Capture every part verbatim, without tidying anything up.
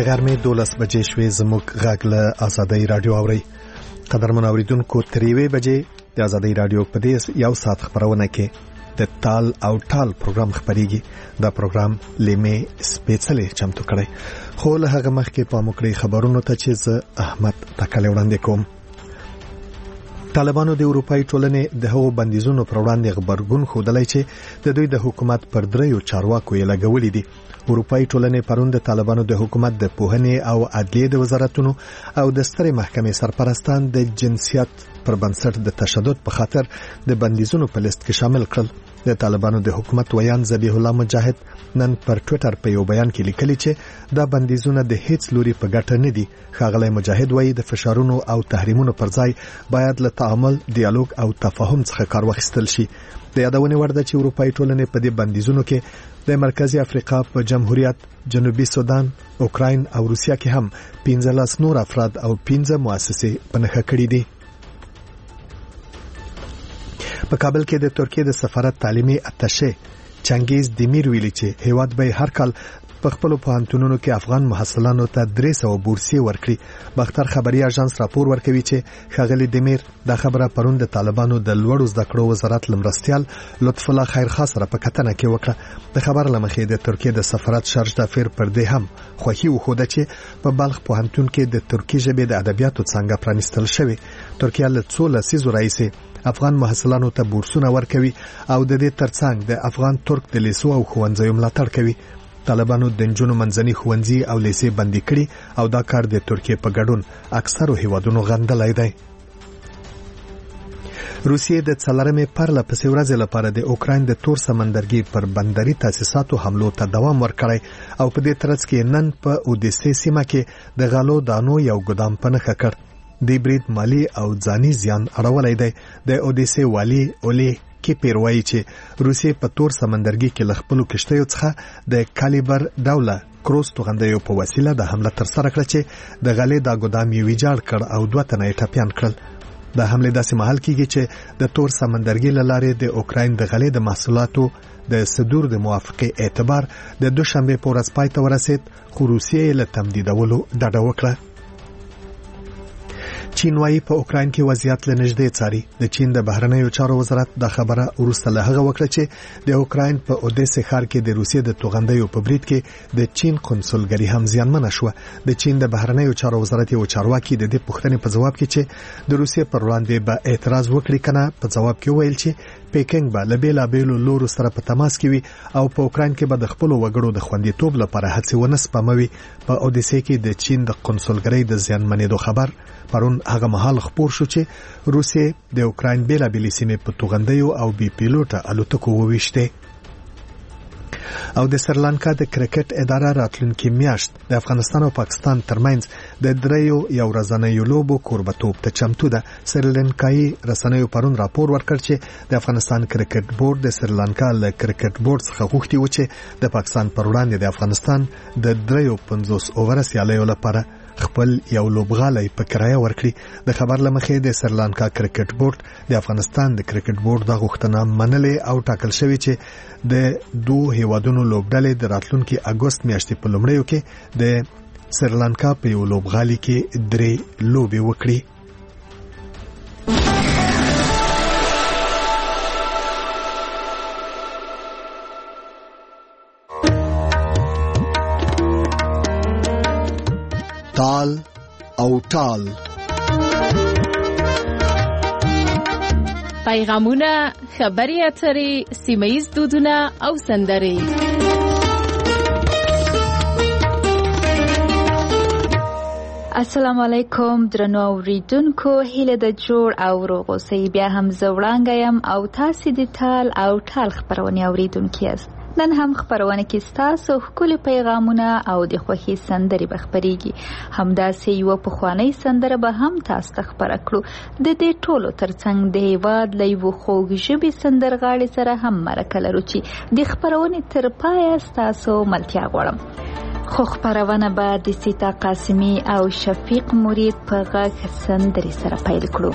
د غرمې دولس بجې شوې. زموږ غږ له آزادۍ رادیو اورئ. قدرمن اوریدونکو تر یوې بجې د آزادۍ رادیو په دې یو ساعت خبرونه کې د تال او ټال پروګرام خبريږي. دا پروګرام لیمه سپیشلی چمتو کړی. خو له هغه مخکې په موکړی خبرونو ته چې زه احمد تکل وړاندې کوم. طالبانو د اروپאי ټولنې د هغو بندیزونو پر وړاندې خبرګون خودلای چې د دوی د حکومت پر دریو چارواکو یې لګولې دي. اروپאי ټولنې پرون د طالبانو د حکومت د پوهنې او عدلیې د وزارتونو او د سترې محکمې سرپرستان د جنسیت پر بنسټ د تشدد په خاطر د بندیزونو په لیست کې شامل کړل. د طالبانو د حکومت ویان ذبیح الله مجاهد نن پر ټوئیټر په یو بیان کې لیکلي چې دا بندیزونه د هیڅ لوري په ګټه نه دي. ښاغلی مجاهد وایي د فشارونو او تحریمونو پر ځای باید له تعامل، ډیالوګ او تفاهم څخه کار واخیستل شي. د یادونې وړ ده چې اروپאי ټولنې په دې بندیزونو کې د مرکزی افریقا په جمهوریت، جنوبي سودان، اوکراین او روسیا کې هم پنځلس نور افراد او پنځه مؤسسې په نښه کړې دي. په کابل کې د ترکیه د سفارت تعلیمي اتشه چنګیز دیمیر ویلي چې هیواد به هر کال په خپل پوهنتونونو کې افغان محصلانو ته درې سوه بورسي ورکړي. باختر خبري اژانس راپور ورکوي چې ښاغلی دیمیر دا خبره پرون د طالبانو د لوړو زده کړو وزارت لمرستيال لطف الله خیرخوا سره په کتنه کې وکړه. د خبر لمخې د ترکیه د سفارت شارج دافیر پر دې هم خوښي وښوده چې په بلخ پوهنتون کې د ترکی ژبې د ادبیاتو څنګه پرانیستل شوی. ترکیه له څو لسیزو راهیسې افغان محصلانو ته بورسونه ورکوي او د دې ترڅنګ د افغان ترک د لیسو او ښوونځیو ملاتړ کوي. طالبانو د نجونو منځني ښوونځي او لیسې بندي کړي او دا کار د ترکیه په ګډون اکثرو هیوادونو غندلای دی. روسیې د څلورمې پرله پسې ورځې لپاره د اوکراین د تور سمندرګي پر بندري تاسیساتو حملو ته دوام ورکړی او په دې ترڅ کې نن په اودیسې سیمه کې د غالو دانو یو ګدام په نښه کړ. د برید مالی او ځاني زیان اړولای دی. د اودیسې والی اولی کې پیروي چې روسیې په تور سمندرګي کې لخپلو کشتیو څخه د کالیبر ډوله کروز توغندیو په وسیله د حمله تر سره کړ چې د غلې د ګدام یې ویجاړ کړ او دوه تنه یې ټپیان کړل. د حمله داسې مهال کېږي چې د تور سمندرګي لارې د اوکراین د غلې د محصولاتو د صدور د موافقه اعتبار د دوشنبه په ورځ پای ته ورسید، خو روسیې له تمدیدولو ډډه وکړه. چین وايي په اوکراین کې وضعیت له نږدې څاري. د چین د بهرنیو چارو وزارت دا خبره وروسته له هغه وکړه چې د اوکراین په اودیسې ښار کې د روسیې د توغندیو په برید کې د چین قونسلګري هم زیانمنه شوه. د چین د بهرنیو چارو وزارت یو چارواکي د دې پوښتنې په جواب کې چې د روسیې پر وړاندې به اعتراض وکړي کنه په جواب کې ویل چې پیکنګ به له بیلابیلو لورو سره په تماس کې وي او په اوکراین کې به د خپل وګړو د خوندیتوب لپاره هڅې ونه سپموي. په اودیسې کې د چین د قونسلګرۍ د زیانمنېدو خبر پرون هغه مهال خبر شو چې روسیې د اوکراین بیلابیلې سیمې په توغندیو او بي پیلوټه الوتکو وویشته. او د سریلانکا د کرکټ اداره راتلونکي میاشت د افغانستان او پاکستان ترمنځ د دریو یو ورځنیو لوبو کوربتوب ته چمتو ده. سریلانکایي رسنیو پرون راپور ورکړ چې د افغانستان کرکټ بورډ د سریلانکا له کرکټ بورډ څخه غوښتي و چې د پاکستان پر وړاندې د افغانستان د دریو پنځوس اوور سیالیو لپاره خپل یو لوبغالی په کرایه ورکړي. د خبر لمخې د سریلانکا کرکټ بورډ د افغانستان د کرکټ بورډ د غوښتنه منلې او ټاکل شوی چې د دوه هیوادونو لوبډلې د راتلونکي اگست میاشتې په لومړیو کې د سریلانکا په یو لوبغالي کې درې لوبې وکړي. تال او ټال پیغامونه، خبري اترې، سیمه‌ییز دودونه او سندرې. السلام علیکم درنو اوریدونکو، هیله د جوړ او روغ اوسئ. بیا هم زه وړانګه یم او تاسې د تال او ټال خپرونې اوریدونکي یاست. نن هم خبرونه کې ستاسو ښکلي پیغامونه او د خوښۍ سندرې به خپرېږي. همداسې یوه پخوانۍ سندره به هم تاسو ته خپره کړو. د دې ټولو ترڅنګ د هېواد له یوه خوږ ژبې سندرغاړې سره هم مرکه لرو چې د خپرونې تر پایه ستاسو ملتیا غواړم. خو خپرونه به د سیتا قاسمي او شفیق مرید په غږ سندرې سره پیل کړو.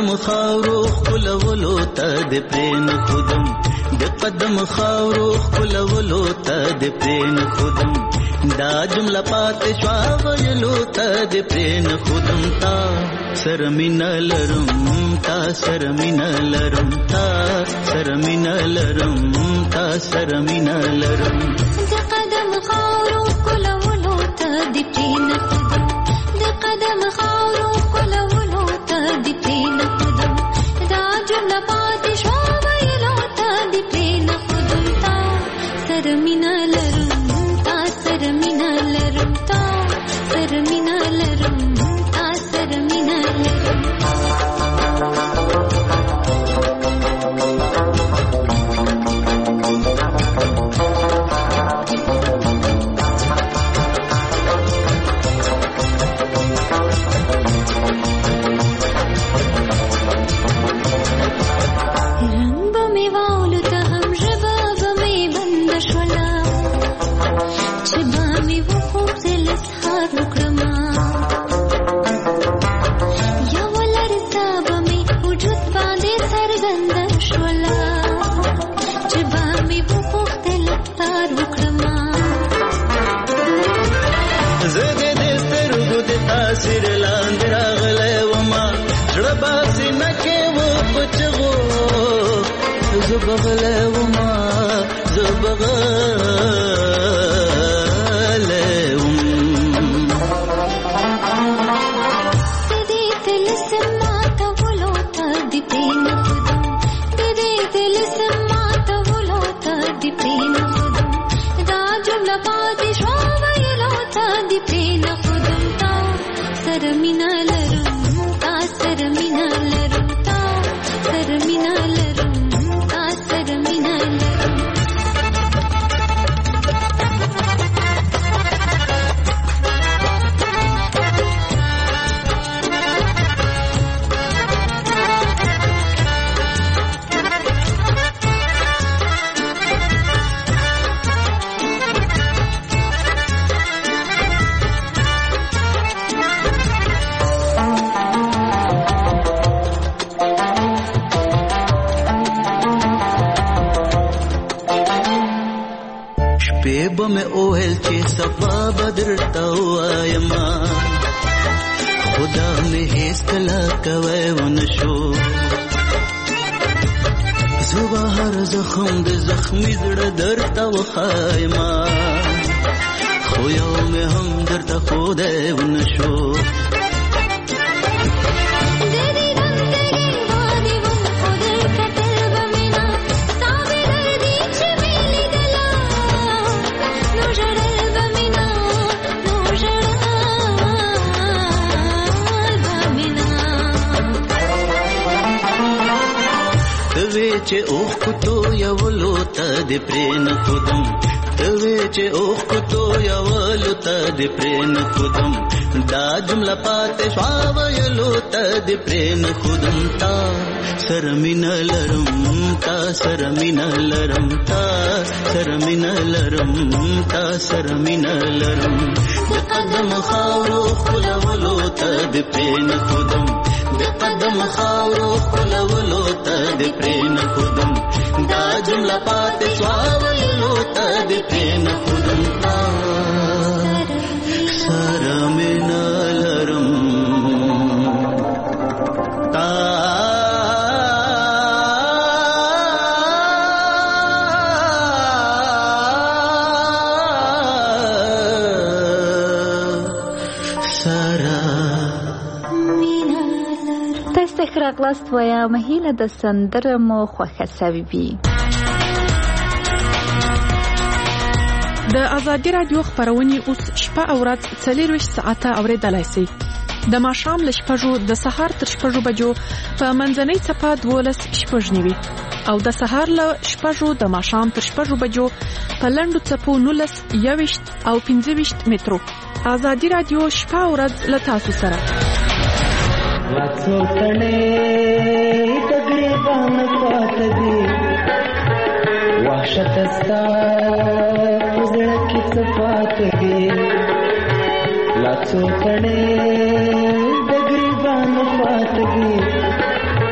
خاورو خلولو ته د پرین خودم د قدم خاورو خلولو ته د پرین خودم دا جمله پات شوا ویلو ته د پرین خودم تا سرمین لرم تا سرمین لرم تا سرمین لرم تا سرمین لرم د قدم خاورو خلولو ته د پرین خودم د قدم خاورو خلولو ته د پرین خودم دا جمله پات شوا ویلو ته د پرین خودم تا سرمین لرم تا سرمین لرم تا سرمین لرم تا سرمین لرم زبغله وما زبغله وم تدي تلسما تولو تدي بين خدم تدي تلسما تولو تدي بين خدم دا جمله بعد شو ويلو تدي بين خدم تا سرمين لرم تا سرمين لرم تا سرمين لرم بم اوهل چې صفا بدر توايما خدا مې هیڅ کلا کوي ونشو زوبا هر زخم د زخمي زړه درته وخایما خو یو مې هم درته خو دی ونشو چې اوخ کوتو یا ولوتا د پرین خودم توی چې اوخ کوتو یا ولوتا د پرین خودم دا جمله پات شوا ویلوتا د پرین خودم تا سرمین لرم تا سرمین لرم تا سرمین لرم تا سرمین لرم د قدم خاورو خلولوتا د پرین خودم د قدم خاورو خلولوتا د پرین خودم دا جمله پات شوا ویلوتا د پرین خودم تا سرمین لرم تا راغلاست ویا مهیله د سندره مو خوښه سوي وي. د ازادي رادیو خبرونه اوس شپه او ورځ څلورویشت ساعته اوریدلای شئ. د ماښام له شپږو د سهار تر شپږو بجو په منځنۍ څپه دولس شپږ نیوي او د سهار له شپږو د ماښام تر شپږو بجو په لنډو څپو نولس یوویشت او پنځه ویشت مترو. ازادي رادیو شپه او ورځ له تاسو سره. لاتو تڼې تقریبا پات دي وحشت ستا زړه کې صفات دي لاتو تڼې تقریبا پات دي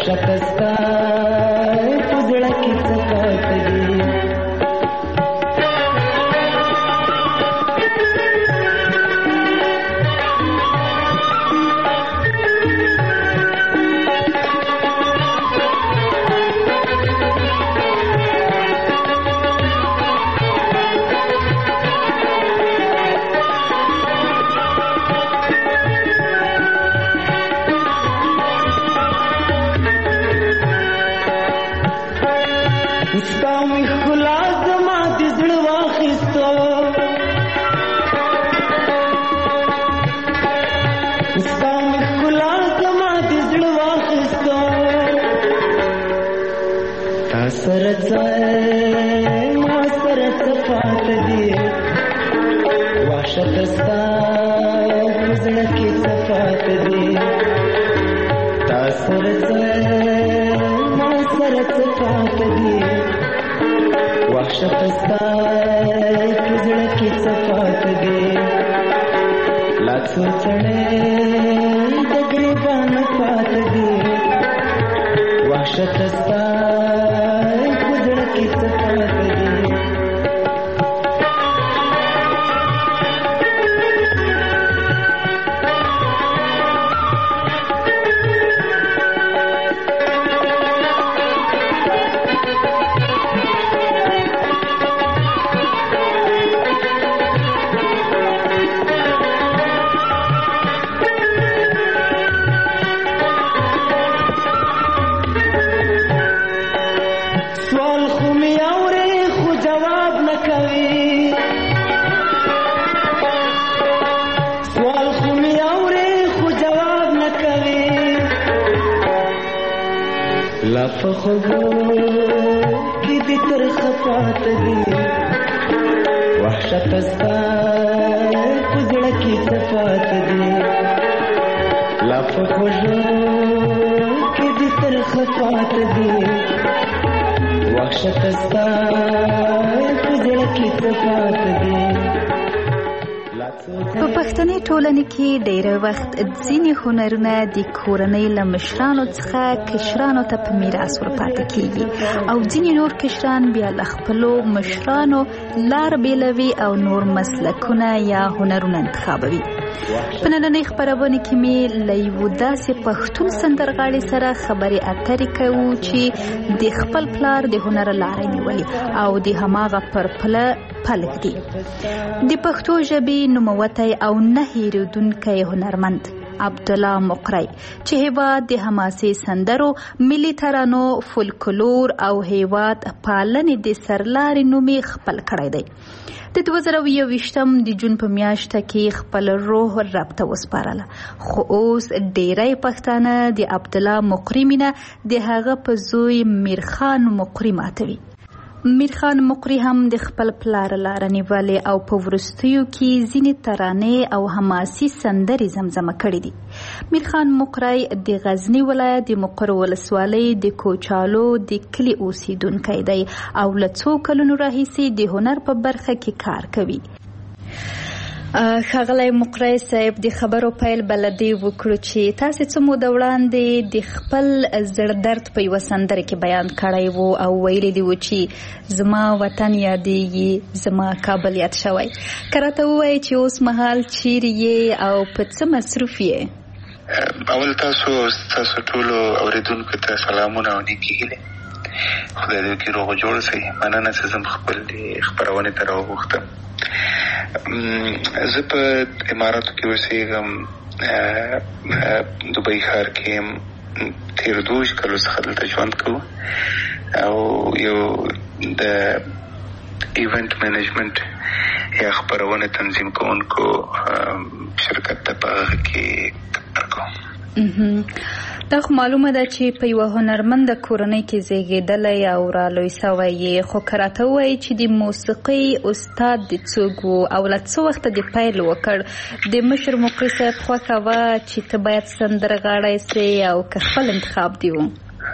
وحشت ستا په زړه کې څه پاتې دي په پښتني ټولنه کې ډېر وخت ځینې هنرونه د کورنۍ له مشرانو څخه کشرانو ته په میراث ورپاتې کیږي او ځینې نور کشران بیا له خپلو مشرانو لار بیلوي او نور مسلکونه یا هنرونه انتخابوي. په نننۍ خپرونه کې مې له یوه داسې پښتون سندرغاړي سره خبرې اترې کوو چې د خپل پلار د هنر لارې نیولې او د هماغه پر پله پلک دي. د پښتو ژبې نوموتی او نه هېرېدونکی هنرمند عبدالله مقری چې هیواد د حماسي سندرو، ملي ترانو، فولکلور او هیواد پالنې د سرلارې نوم یې خپل کړی دی. د دوه زره یو ویشتم د جون په میاشته کې خپل روح رب ته وسپارله، خو اوس ډیری پښتانه د عبدالله مقری مینه د هغه په زوی میرخان مقری ماتوي. میرخان مقری هم د خپل پلار لاره نیولې او په وروستیو کې ځینې ترانې او حماسي سندرې زمزمه کړې دي. میرخان مقری د غزنی ولایت د مقر ولسوالۍ د کوچالو د کلي اوسیدونکی دی او له څو کلونو راهیسې د هنر په برخه کې کار کوي. ښاغلی مقری صاحب، د خبرو پیل بلدې وکړو چې تاسې څه موده وړاندې د خپل زړه درد په یوه سندره کې بیان کړی و او ویلي دي و چې زما وطن یادېږي، زما کابل یاد شوی. که راته ووایې چې اوس مهال چیرې یې او په څه مصروف یې؟ اول تاسو تاسو ټولو اورېدونکو ته سلامونه او نیکې هیلې. خدای دې وکړي روغ جوړ شئ. مننه چې زه خپل خپرونې ته راوغوښتم. زه په اماراتو کې اوسېږم، دوبۍ ښار کې یم. تېرو دوه کالو څخه دلته ژوند کوو او یو د ایونټ مینجمنټ یا خپرونې تنظیم کوونکو شرکت ته په هغه کې کار کوم. دا خو معلومه ده چې په یوه هنرمنده کورنۍ کې زیږېدلی او رالوی سوی یې، خو که راته ووایي چې د موسیقۍ استاد د څوک و او له څه وخته د پیل وکړ؟ د مشر مقری صاحب خوښه وه چې ته باید سندرغاړی سې او که خپل انتخاب دی و؟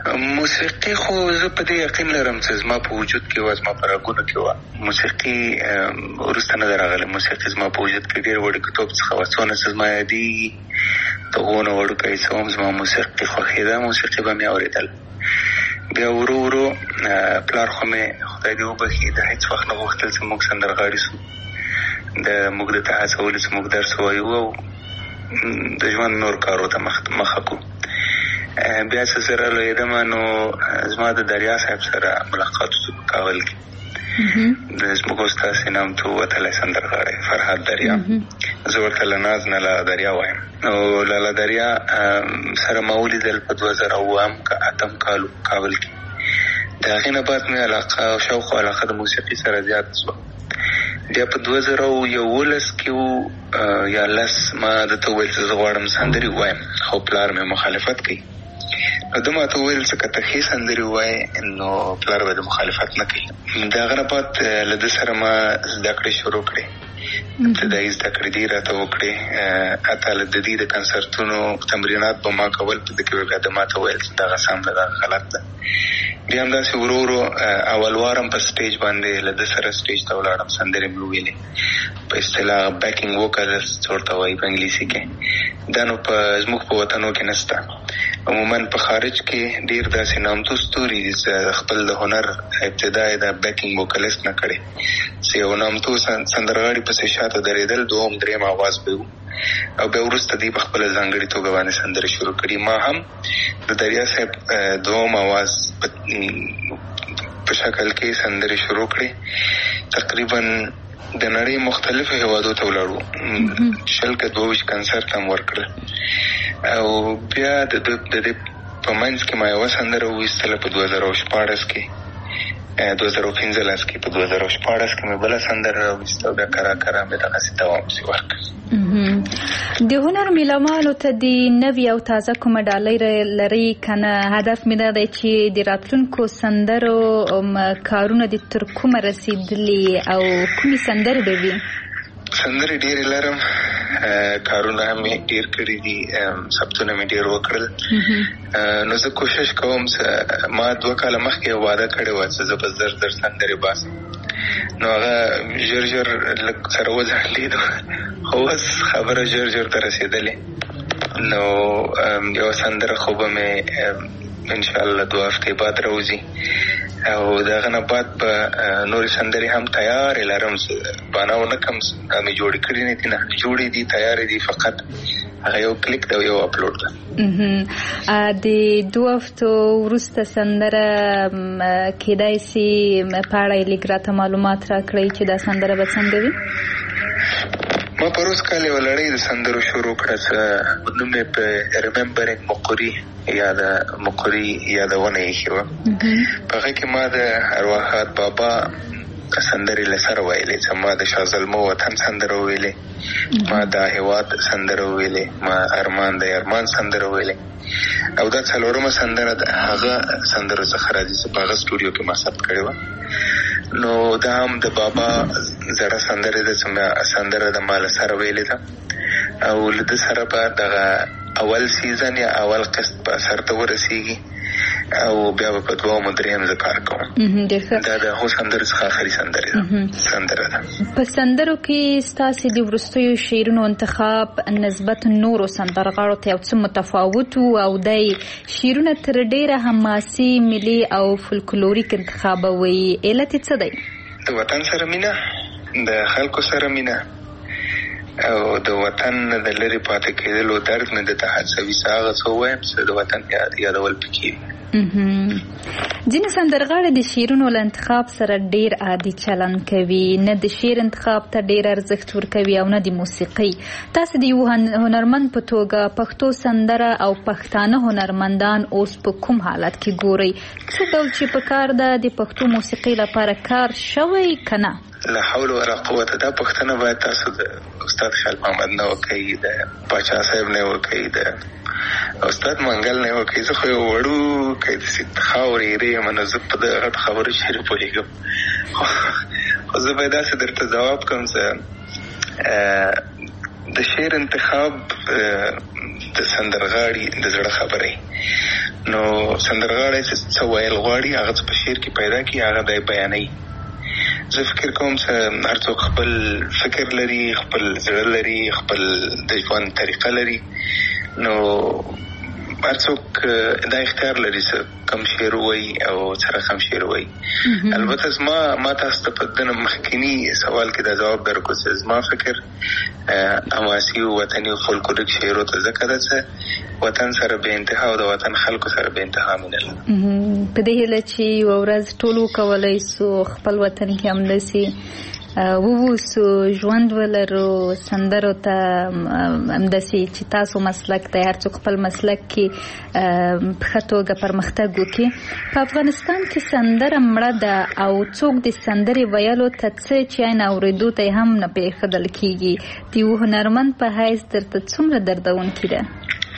موسیقي خو زه په دې یقین لرم چې زما په وجود کې و، زما په رګونو کې و. موسیقي وروسته نه راغله. موسیقي زما په وجود کې ډېر وړوکتوب څخه و، څونه چې زما یادېږي د هغونه وړوکی څه وم زما موسیقي خوښېده، موسیقي به مې اورېدل. بیا ورو ورو پلار خو مې خدای دې وبخي د هېڅ وخت نه غوښتل چې موږ سندرغاړي سو، د موږ د ته هڅولو چې موږ درس ووایو او د ژوند نور کارو ته مخه کړو. بیا چې زه رالوېدم نو زما د دریا صاحب سره ملاقات وشو په کابل کې. د زموږ استاد نامتو وتلی سندرغاړی فرهاد دریا، زه ورته له ناز نه لاله دریا وایم. نو لاله دریا سره ما ولیدل په دوه زره اووم که اتم کالو کابل کې. د هغې نه بعد مې علاقه او شوق او علاقه د موسیقي سره زیات شوه. بیا په دوه زره یولس کې و یا لس ما درته وویل چې زه غواړم سندرې ووایم، خو پلار مې مخالفت کوي. نو ده ما ته وویل چې که ته ښې سندرې ووایې نو پلار به د مخالفت نه کوي. د هغه نه بعد له ده سره ما زده کړې شروع کړې، ابتدایي زده کړې دې راته وکړې. حتی له د دې د کنسرتونو تمرینات به ما کول، په ده کې به بیا ده ما ته ویل چې دغه سم ده دغه غلط ده. بیا همداسې ورو ورو اول وارم په سټیج باندې له ده سره سټیج ته ولاړم، سندرې مې وویلې په اصطلاح بیکینګ ووکلز ورته وایي په انګلیسي کې. دا نو په زموږ په وطنو کې نشته. عموما په خارج کې ډېر داسې نامتو ستوري دي چې خپل د هنر ابتدا یې د بیکینګ ووکلیست نه کړې، چې یو نامتو سندرغاړي پسې شاته درېدل، دوهم درېم آواز به وو او بیا وروسته دوی په خپله ځانګړې توګه باندې سندرې شروع کړي. ما هم د دریا صاحب دوهم آواز په شکل کې سندرې شروع کړې. تقریبا د نړۍ مختلفو هېوادو ته ولاړو، شل که دوه ویشت کنسرت هم ورکړل. او بیا د دې په منځ کې ما یوه سندره وویستله په دوه زره شپاړس کې، دوه زره پنځلس کې په دوه زره شپاړس کې مې بله سندره راویسته او بیا کرا کرا مې دغسې دوام پسې ورکړ. د هنر میلمانو ته د نوي او تازه کومه ډالۍ لري که نه؟ هدف مې دا دی چې د راتلونکو سندرو کارونه دې تر کومه رسېدلي او کومې سندرې به وي؟ سندرې ډېرې لرم، کارونه هم مې ډېر کړي دي، ثبتونه مې ډېر وکړل. نو زه کوشش کوم چې ما دوه کاله مخکې یو واده کړی وه چې زه به زر زر سندرې باسم، نو هغه ژر ژر لږ سره وځنډېدو، خو اوس خبره ژر ژر ته رسېدلې. نو یو سندره خو به مې انشاءالله دوه هفتې بعد راوځي او د هغه نه بعد به نورې سندرې هم تیارې لرم، بانه ونه کم مې جوړې کړي نه دي، نه جوړې دي، تیارې دي، فقط هغه یو کلیک ده او یو اپلوډ ده. د دوه هفتو وروسته سندره کېدای شي په اړه یې لږ راته معلومات راکړئ چې دا سندره به څنګه وي؟ ما پروس کال یوه لړۍ د سندرو شروع کړه چې نوم یې په ریممبرینګ مقري یا د مقري یادونه ایښې وه. په هغه کې ما د ارواحات بابا سندرې له سره ویلې، چې ما د شاه زلمو وطن سندره وویلې، ما د هېواد سندره وویلې، ما ارمان د ارمان سندره وویلې، او دا څلورمه سندره د هغه سندرو څخه راځي چې په هغه سټوډیو کې ما ثبت کړې وه. نو دا هم د بابا زړه سندرې ده چې ما سندره د ما له سره ویلې ده، او له ده سره به دغه اول سیزن یا اول قسط به سر ته ورسېږي او بیا به په دوهم او درېیم زه کار کوم. دا د هغو سندرو څخه آخري سندرې ده سندره ده. په سندرو کې ستاسې د وروستیو شعرونو انتخاب نسبت نورو سندرغاړو ته یو څه متفاوت و او دی شعرونه تر ډېره حماسي، ملي او فولکلوریک انتخابوي. علت یې څه دی؟ د وطن سره مینه، د خلکو سره مینه او د وطن د لرې پاتې کېدلو درد مې درته هڅوي چې هغه څه ووایم چې د وطن یادول پکې وي. ځینې سندرغاړي د شعرونو له انتخاب سره ډېر عادي چلند کوي، نه د شعر انتخاب ته ډېر ارزښت ورکوي او نه د موسیقۍ. تاسو د یو هنرمند په توګه پښتو سندره او پښتانه هنرمندان اوس په کوم حالت کې ګورئ؟ څه ډول چې په کار ده د پښتو موسیقۍ لپاره کار شوی که نه؟ لا حول ولا قوت. دا پښتنه باید تاسو د استاد خیال محمد نه وکړئ، د پاچا صاحب نه وکړئ، د استاد منګل نه وکړئ. زه خو یو وړوکی داسې خاورې ایرې یم، نو زه په دغه غټ خبرو شعر پوهېږم، خو زه باید داسې درته ځواب کړم چې د شعر انتخاب د سندرغاړي د زړه خبرې. نو سندرغاړي څه ویل غواړي هغه په شعر کې پیدا کی هغه د بیانې. زه فکر کوم چې هر څوک خپل فکر لري، خپل زړه لري، خپل د ژوند طریقه لري. نو هر څوک دا اختیار لري چې کم شعر وایي او سره کم شعر وایي. البته زما ما تاسو ته په دنه مخکینی سوال کې دا جواب درکو چې زما فکر حماسي او وطني او فولکلوریک شعرو ته ځکه ده چې وطن سره به انتها او د وطن خلکو سره به انتها مینه لري. په دې هیله چې یو ورځ ټول وکولای سو خپل وطن کې همداسې ووسو ژوند ولرو، سندرو ته همداسې چې تاسو مسلک ته هر څوک خپل مسلک کې په ښه توګه پرمختګ وکړي. په افغانستان کې سندره مړه ده او څوک د سندرې ویلو ته څه چې عین اورېدو ته هم نه پرېښودل کېږي. د یو هنرمند په حیث درته څومره دردونکې ده؟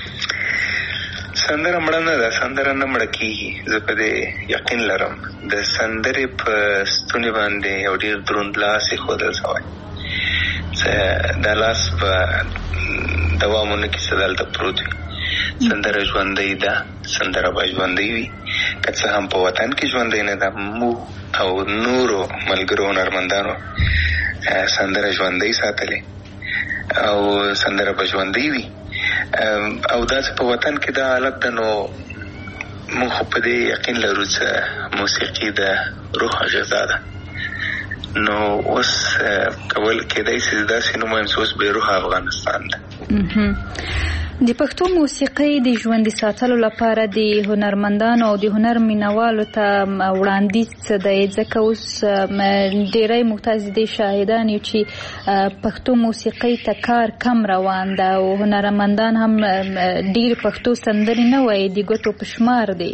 سندره مړه نه ده، سندره نه مړه کېږي. زه په دې یقین لرم. د سندرې په ستوني باندې یو ډېر دروند لاس ایښودل شوی چې دا لاس به دوام ونه کړي چې دلته پروت وي. سندره ژوندۍ ده، سندره به ژوندۍ وي که څه هم په وطن کې ژوندۍ نه ده. موږ او نورو ملګرو هنرمندانو سندره ژوندۍ ساتلې او سندره به ژوندۍ وي. او داسې په وطن کې دا حالت ده. نو موږ خو په دې یقین لرو چې موسیقي د روح غذا ده. نو اوس کول کېدای شي داسې نو وایم چې اوس بې روح افغانستان ده. د پښتو موسیقۍ د ژوندي ساتلو لپاره د هنرمندانو او د هنر مینوالو ته وړاندیز څه دی؟ ځکه اوس ډېری موږ تاسې دې شاهدان یو چې پښتو موسیقۍ ته کار کم روان ده او هنرمندان هم ډېر پښتو سندرې نه وایي، د ګوتو په شمار دی.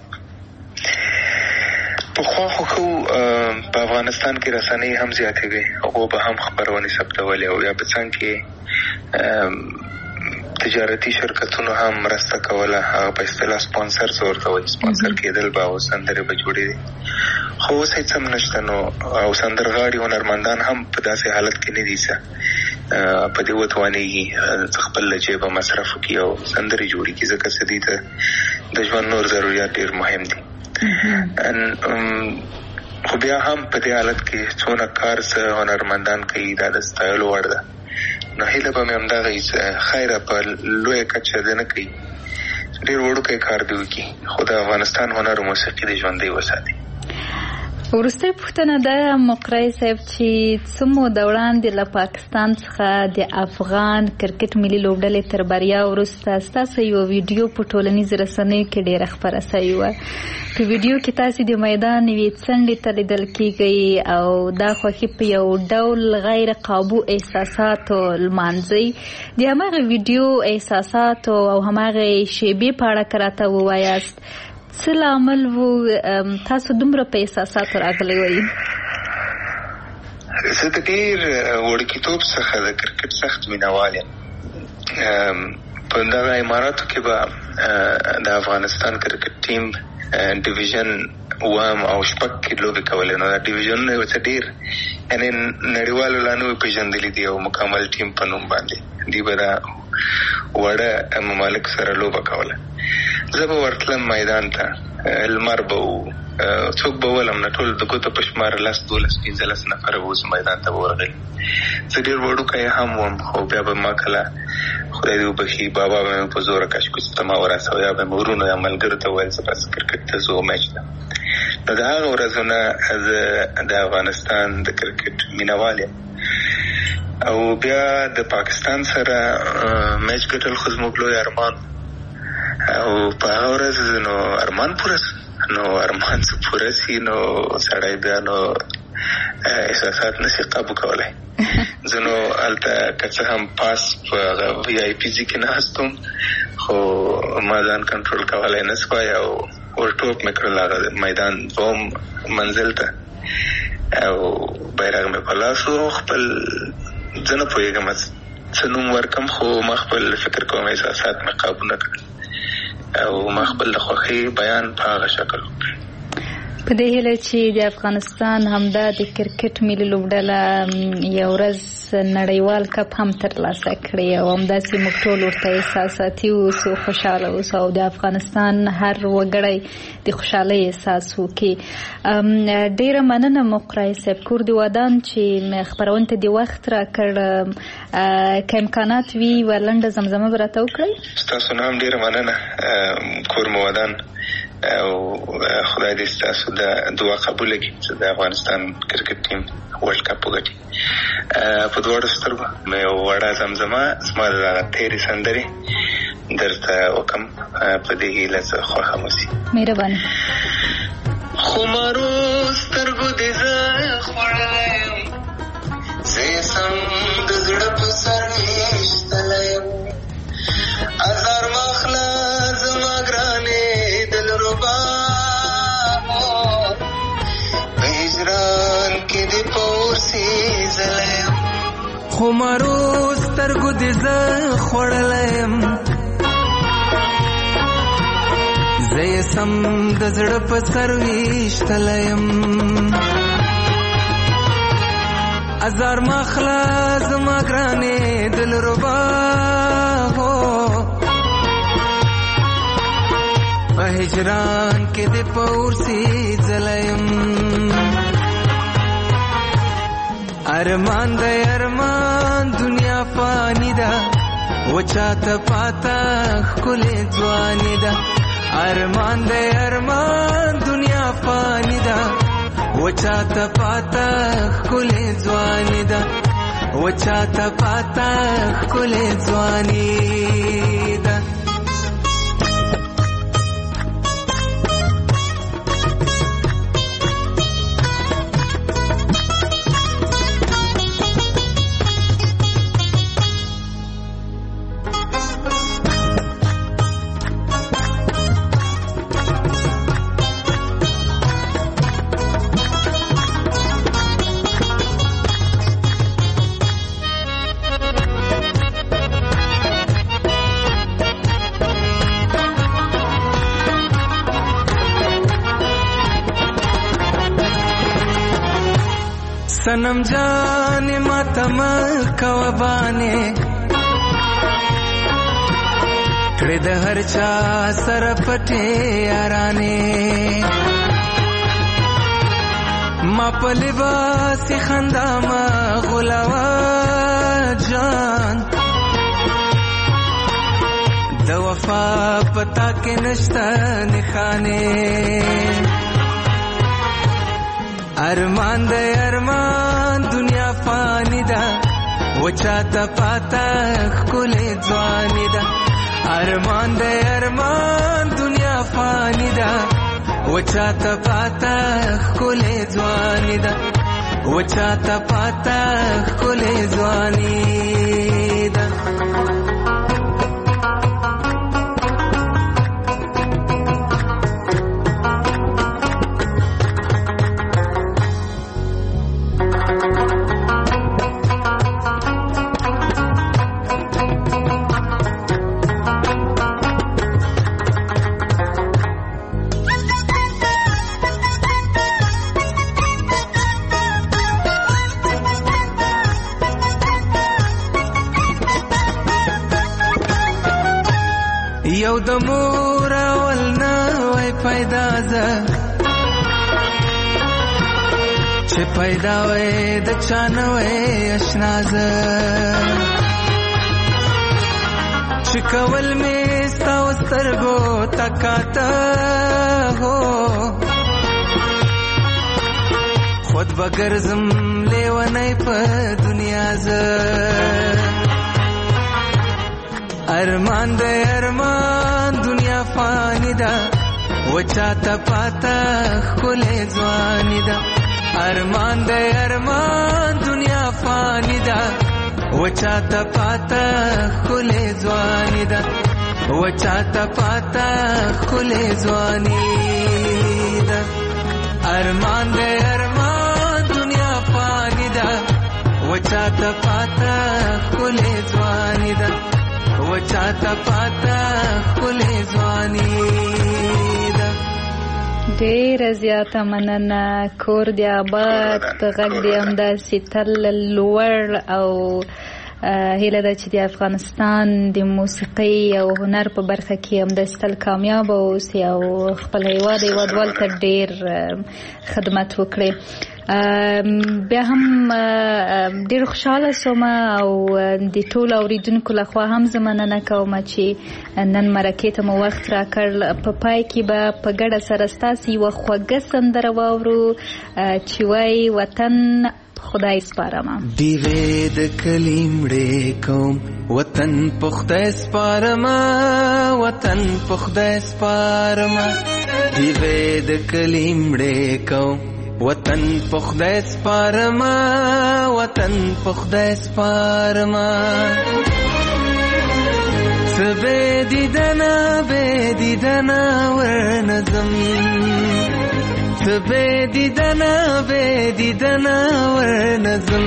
پخوا خو خو په افغانستان کې رسنۍ هم زیاتې وې، هغو به هم خپرونې ثبتولې او یا په څنګ کې تجارتي شرکتونو هم مرسته کوله. هغه په اصطلاح سپانسر ورته وایي، سپانسر کېدل به او سندرې به جوړېدې. خو اوس هېڅ هم نشته. نو او سندرغاړي هنرمندان هم په داسې حالت کې نه دي چې په دې وتوانېږي خپل له جیبه مصرف وکړي او سندرې جوړې کړي، ځکه چې دې ته د ژوند نور ضروريات ډېر مهم دي. خو بیا هم په دې حالت کې څونه کار څه هنرمندان کوي دا د ستایلو وړ ده. نو هیله به مې همدغه وي چې خیره په لویه کچه دې نه کوي، ډېر وړوکی کار دې وکړي، خو د افغانستان هنر او موسیقي دې ژوندۍ وساتي. وروستۍ پوښتنه ده مقری صاحب چې څه موده وړاندې له پاکستان څخه د افغان کرکټ ملي لوبډلې تر بریا وروسته ستاسو یو ویډیو په ټولنیزو رسنیو کې ډېره خپره سوې وه. په ویډیو کې تاسې د میدان یوې څنډې ته لیدل کېږئ او دا خوښي په یو ډول غیر قابو احساساتو لمانځئ. د هماغه ویډیو احساساتو او هماغه شیبې په اړه که راته ووایاست څه لامل و تاسو دومره په احساساتو راغلی وئ؟ زه د ډېر وړکیتوب څخه د کرکټ سخت مینهوال یم. په دغه اماراتو کې به د افغانستان کرکټ ټیم ډیویژن اووم او شپږ کې لوبې کولې. نو دا ډیویژنونه یو څه ډېر یعنې نړیوالو لا نه وي پېژندلي دي او مکمل ټیم په نوم باندې دوی به دا وړه ممالک سره لوبه کوله. زه به ورتلم میدان ته، لمر به و، څوک به ولم نه، ټول د ګوتو په شمار لس دولس پنځلس نفره به اوس میدان ته به ورغلي. زه ډېر وړوکی هم وم، خو بیا به ما کله خدای دې وبښي بابا به مې په زوره کشکش ته ما ورسوه، یا به مې ورونو یا ملګرو ته وویل چې بس کرکټ ته ځو میچ ته. نو د هغه ورځو نه زه د افغانستان د کرکټ مینهوال یم. او بیا د پاکستان سره میچ ګټل خو زموږ لوی ارمان او په هغه ورځ نو ارمان پوره نو ارمان څه پوره سي نو سړی بیا نو احساسات نشي قابو کولی. زه نو هلته که څه هم پاس په وی آی پي جي کې ناست وم، خو ما ځان کنټرول کولی نه سوای او ورټوپ مې کړل هغه میدان دوم منزل ته او بیرغ مې په لاس و. خپل زه نه پوهېږم څه نوم ورکم، خو ما خپل فکر کوم احساسات مې قابو نه کړل او ما خپل د خوښۍ بیان په هغه شکل وکړ. په دې هیله چې د افغانستان همدا د کرکټ ملي لوبډله یو ورځ نړیوال کپ هم ترلاسه کړي او همداسې موږ ټول ورته احساساتي اوسو، خوشحاله اوسو او د افغانستان هر وګړی د خوشحالۍ احساس وکړي. ډیره مننه مقرای صاحب کور دی ودان چې خبرونه ته د وخت را کړ. که امکانات وي ولنډه زمزمه به راته وکړئ. ستاسو نام ډیره مننه کور مو ودان او خدای دې ستاسو د دعا قبول کړي چې د افغانستان کرکټ ټیم ورلد کپ وګټي. په دواړو سترګو مې وړه زمزمه زما د تیرې سندرې درته وکم په دې هیله زه خوښه موسي. مهرباني. خمارو سترګو دې زه خوړلی یم، زه یې سم د زړه په سر ویشتلی یم. ازار ماخله زما ګرانې دلربا په هجران کې دې په ورسې زلی یم. خمارو سترګو دې زه خوړلی یم، زه یې سم د زړه په سر ویشتلی یم. ازار ماخله زما ګرانې دلربا په هجران کې دې په ورسې زلی یم. ارمان د ارمان دنیا فانی ده، وچاته پاته ښکلې ځواني ده. ارمان د ارمان دنیا فانی ده، وچاته پاته ښکلې ځواني ده. وچاته پاته ښکلې ځواني ده. सनम जाने मातम कवबाने कड़े द हर चा सर पटे याराने मा पलिबासी खंदा मा गुलावा जान द वफा पता के नश्ता निखाने. ارمان د ارمان دنیا فانی ده، وچاته پاته ښکلې ځواني ده. ارمان د ارمان دنیا فانی ده، وچاته پاته ښکلې ځواني ده. وچاته پاته ښکلې ځواني ده. یو د مور اول نه وای پیدا زه چې پیدا وای د چا نه وای اشنا زه چې کول مې ستا و سترګو تکاته هو خود به ګرځم لیونی په دنیا زه. ارمان د ارمان دنیا فانی ده، وچاته پاته ښکلې ځواني ده. ارمان د ارمان دنیا فانی ده، وچاته پاته ښکلې ځواني ده. وچاته پاته ښکلې ځواني ده. ارمان د ارمان دنیا فانی ده، وچاته پاته ښکلې ځواني ده. وچاته پاته ښکلې ځواني ده. ډېره زیاته مننه. کور دی آباد، غږ دی همداسې تل لوړ او هیله ده چې د افغانستان د موسیقۍ او هنر په برخه کې همداسې تل کامیاب اوسي او خپل هیواد هیوادوال ته ډېر خدمت وکړي. بیا هم ډېر خوشحاله شوم او د ټولو اورېدونکو لخوا هم زه مننه کوم چې نن مرکې ته مو وخت راکړ. په پای کې به په ګډه سره ستاسې یوه خوږه سندره واورو چې وایي وطن خدای سپارمه. دیوې د کلي مړې کوم وطن په خدای سپارمه، وطن په خدای سپارمه. دیوې د کلي مړې کوم وطن په خدای سپارمه، وطن په خدای سپارمه. څه بې دیدنه بې دیدنه ورنځم، څه بې دیدنه بې دیدنه ورنځم.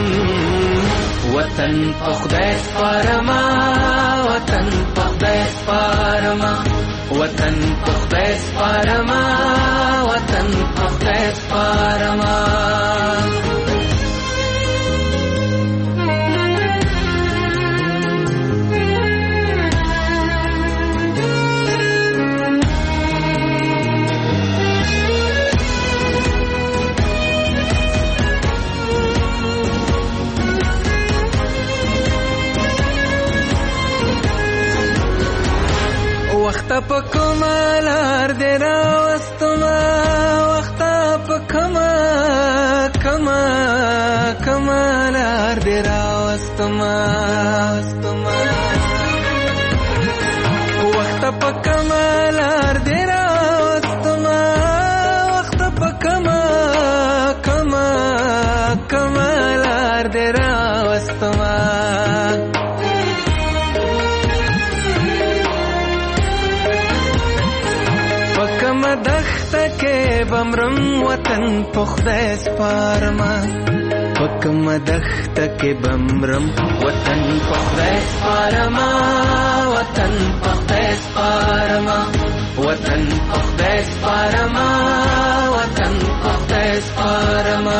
وطن په خدای سپارمه، وطن په خدای سپارمه، وطن په خدای سپارمه، وطن په خدای سپارمه. وخته په کومه لار دې راوستمه، وخته په کومه کومه کومه لار دې راوستمه، وخته په کومه لار دې راوستمه، وخته په کومه کومه کومه لار دې راوستمه. دخته کې بمرم وطن په خدای سپارمه، په کومه دښته کې بمرم وطن په خدای سپارمه، وطن په خدای سپارمه، وطن په خدای سپارمه، وطن په خدای سپارمه.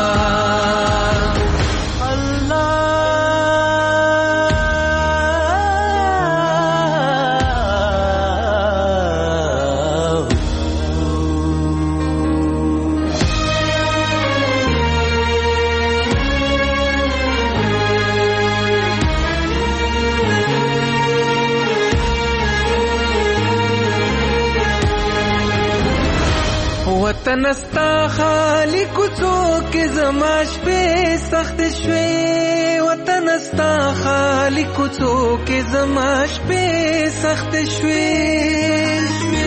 وطن استا خالی کوڅو کې زما شپې سخت شوې، وطن استا خالی کوڅو کې زما شپې سخت شوې.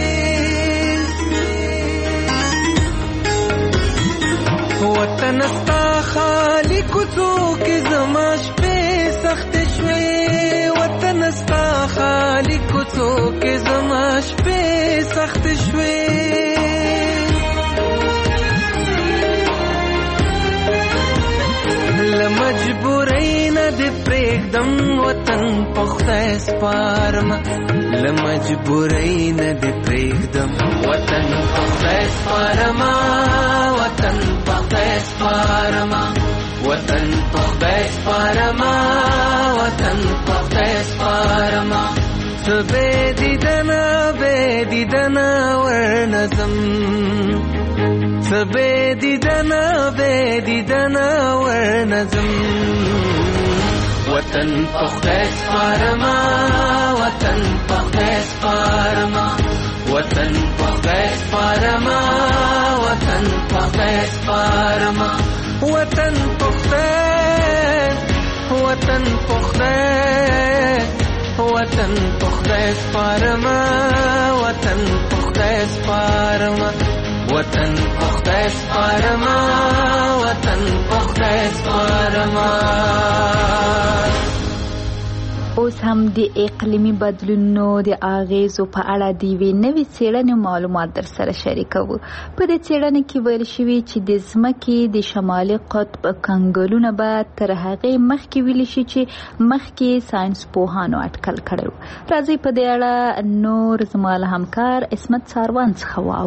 وطن استا خالی کوڅو کې زما شپې سخت شوې، وطن استا خالی کوڅو کې زما شپې سخت شوې. لمجبورۍ نه دې پرېږدم وطن په خدای سپارمه، لمجبورۍ نه دې پرېږدم وطن په خدای سپارمه، وطن په خدای سپارمه، وطن په خدای سپارمه، وطن په خدای سپارمه. څه بې دیدنه بې دیدنه ورنځم، څه بې دیدنه بې دیدنه ورنځم. وطن په خدای سپارمه، وطن په خدای سپارمه، وطن په خدای سپارمه، وطن په خدای سپارمه. وطن په خدای، وطن په خدای، وطن په خدای سپارمه، وطن په خدای سپارمه، وطن په خدای سپارمه، وطن په خدای سپارمه. اوس هم د اقلیمي بدلونونو د اغیزو په اړه د یوې نوې څېړنې معلومات در سره شریکوو. په دې څېړنه کې ویل شوي چې د ځمکې د شمالي قطب کنګلونه به تر هغې مخکې ویلی شي چې مخکې ساینس پوهانو اټکل کړی و. راځئ په دې اړه نور زما له همکار عصمت ساروان څخه واورو.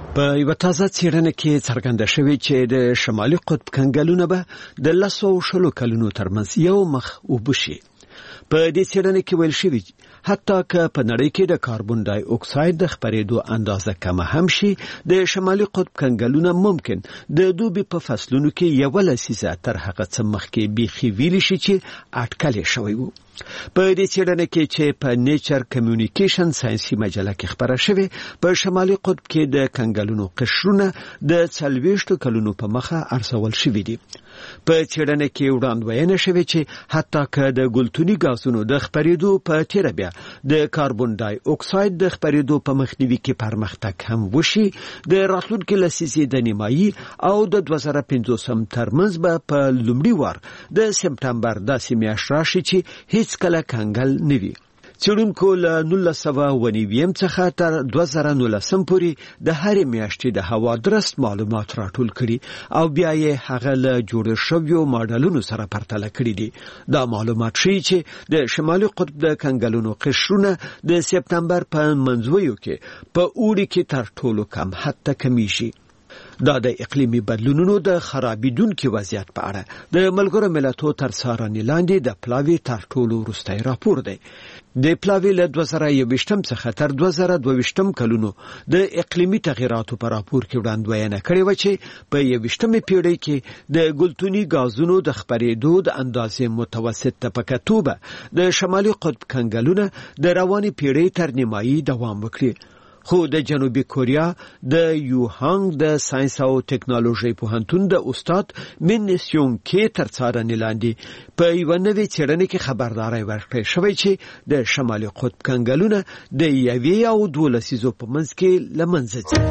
په یو تازه څېړنه کې څرګنده شوې چې د شمالي قطب کنګلونه به د لسو شلو کلونو ترمنځ یو مخ وبشي. په دې څېړنه کې ویل شوی حتی که په نړۍ کې د کاربن ډای اکساید د خپرېدو اندازه کمه هم شي، د شمالي قطب کنګلونه ممکن د دوبي په فصلونو کې یو لسیزه تر هغه څه مخکې بیخي ویلی شي چې اټکل شوی وو. په دې څېړنه کې چې په نیچر کمیونیکیشن ساينسي مجله کې خبره شوې، په شمالي قطب کې د کنګلونو قشرونه د څلوېښتو کلونو په مخه ارزول شوي دي. په څېړنه کې وړاندوینه شوې چې حتی که د ګلتوني غازونو د خپرېدو په تیره بیا د کاربن ډای اکساید د خپرېدو په مخنیوي کې پرمختګ هم وشي، د راتلونکي لسیزې د نیمایي او د دوه زره پنځوسم ترمنځ به په لومړي وار د سپتمبر داسې میاشت راشي چې هیڅ کله کنګل نه وي. څېړونکو له نولس سوه اوه نوي څخه تر دوه زره نولسم پورې د هرې میاشتې د هوا درست معلومات راټول کړي او بیا یې هغه له جوړ شویو ماډلونو سره پرتله کړي دي. دا معلومات ښیي چې د شمالي قطب د کنګلونو قشرونه د سپتمبر په منځویو کې په اوړي کې تر ټولو کم حد ته کمیږي. دا د اقلیمي بدلونونو د خرابېدونکي وضعیت په اړه د ملګرو ملتونو تر څارنې لاندې د پلاوي تر ټولو وروستی راپور دی. د پلاوي له دوه زره یوویشتم څخه تر دوه زره دوه ویشتم کلونو د اقلیمي تغیراتو په راپور کې وړاندوینه کړې و چې په یوویشتمې پیړۍ کې د ګلتوني غازونو د خپرېدو د اندازې متوسط په کتوبه د شمالي قطب کنګلونه د روانې پیړۍ تر نیمایي دوام وکړي. خو د جنوبي کوریا د یوهانګ د ساينس او ټکنالوژي پوهنتون د استاد من سیون کې تر څارنې لاندې په یو نوې څېړنه کې خبرداري ورکړې شوې چې د شمالي قطب کنګلونه د یوې او دوه لسیزو په منځ کې لمنځه ځي.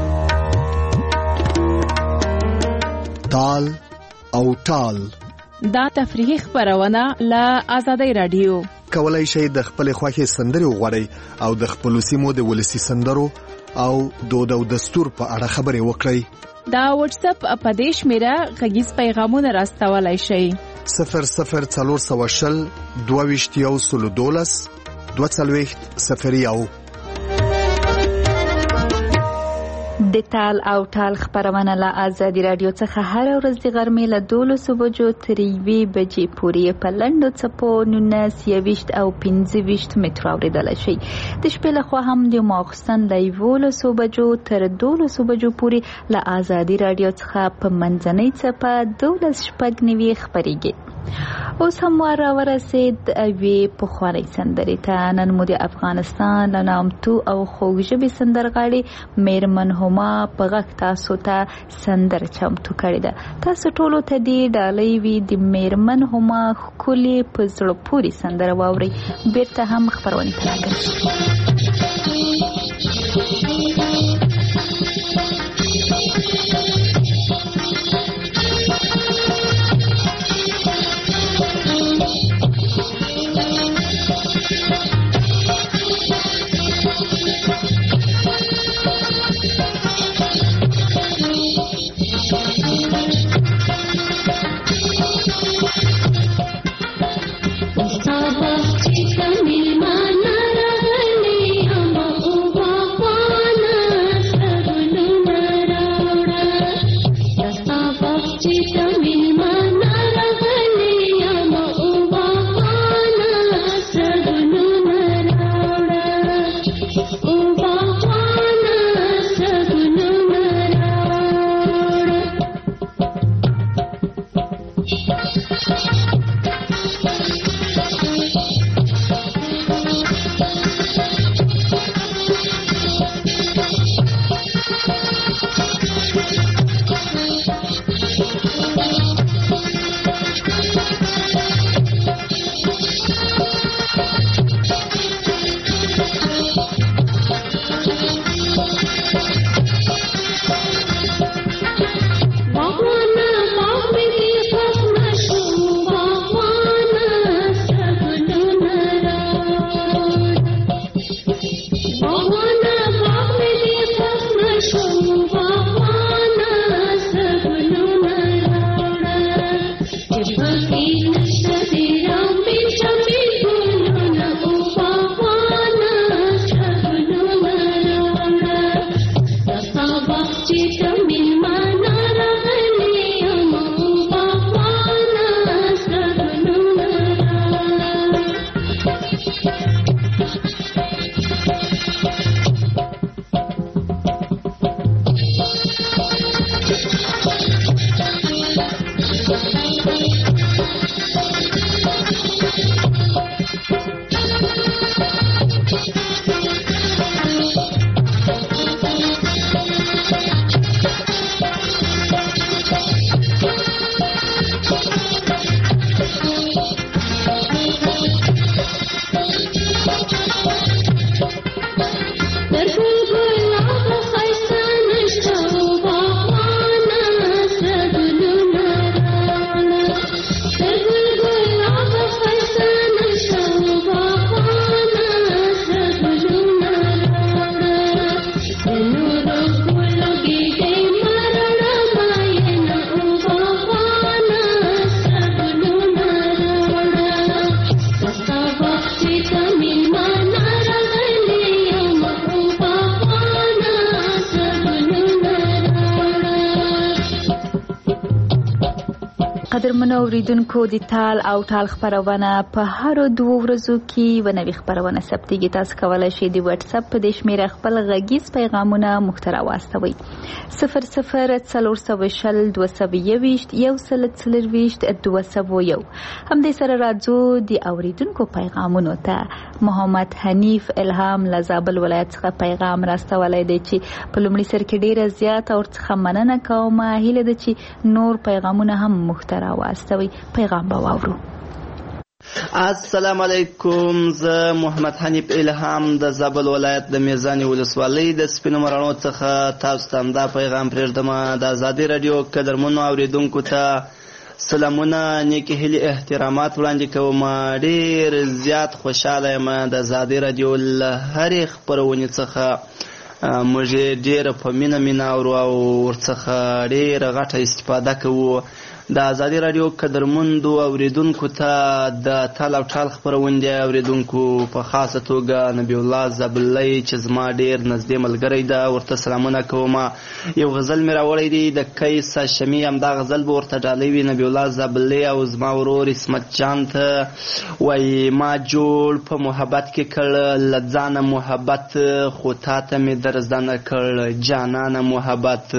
تال او ټال دا تفریحي خبرونه له آزادۍ رادیو. کولای شئ د خپل خوښي سندري وغوړئ او د خپل سیمو د ولسی سندرو او دود او دستور په اړه خبرې وکړئ. دا واتس اپ اپدیش میرا غږیز پیغامونه راستولای شئ. صفر صفر څلور سوه شل دوه ویشت یو سلو دولس دوه څلوېښت صفر یو. د تال او ټال خبرونه له آزادي رادیو څخه هر ورځ د غرمې له دولسو بجو تر یوې بجې پورې په لنډو څپو نولس یوویشت او پنځه ویشت مترو اورېدلی شئ. د شپې لخوا هم د ماخوستن له یولسو بجو تر دولسو بجو پورې له آزادي رادیو څخه په منځنۍ څپه دولس شپږ نوي خپرېږي. اوس هم وار راورسېد یوې پخوانۍ سندرې ته. نن مو د افغانستان له نامتو او خوږ ژبې سندرغاړې میرمن هما په غږ تاسو ته سندره چمتو کړې ده. تاسو ټولو ته دې ډالۍ وي د میرمن هما ښکلې په زړه پورې سندره واورئ. بیرته هم خپرونې ته راګرځو. Mama, قدرمنو اوریدونکو د تال او ټال خبرونه په هر دوه ورځو کې و نوې خبرونه ثبتېږي. تاسو کولی شئ د واتس اپ په دې شمیره خپل غږیز پیغامونه موږ ته راواستوئ. صفر صفر څلور سوه شل دوه سوه یوویشت یو سل څلرویشت دوه سوه یو. همدې سره راځو د اوریدونکو پیغامونو ته. محمد حنیف الهام له زابل ولایت څخه پیغام راستولی دی چې په لومړي سر کې ډېره زیاته ورڅخه مننه کوم. هیله ده چې نور پیغامونه هم موږ ته راواستوئ. پیغام به واورو. السلام علیکم. زه محمد حنیف الهام د زابل ولایت د میزانې ولسوالۍ د سپینو مراڼو څخه تاسو ته همدا پیغام پرېږدم. د ازادي راډیو قدرمنو اوریدونکو ته سلامونه، نیکې هیلې، احترامات وړاندې کوم. ډېر زیات خوشحاله یم د ازادي راډیو له هرې خپرونې څخه. موږ یې ډېره په مینه مینه اورو او ورڅخه ډېره غټه استفاده کوو. د ازادي راډیو قدرمندو اوریدونکو ته د تال او ټال خپرونې اوریدونکو په خاصه توګه نبی الله زابلۍ چې زما ډېر نږدې ملګری ده، ورته سلامونه کوم. یو غزل مې راوړی دی د کیس هاشمي، همدا غزل به ورته ډالۍ وي نبی الله زابلۍ او زما ورور اسمت جان ته. وایي ما جوړ په محبت کې کړ له ځانه محبت، خو تا ته مې در زده نه کړ جانانه محبت.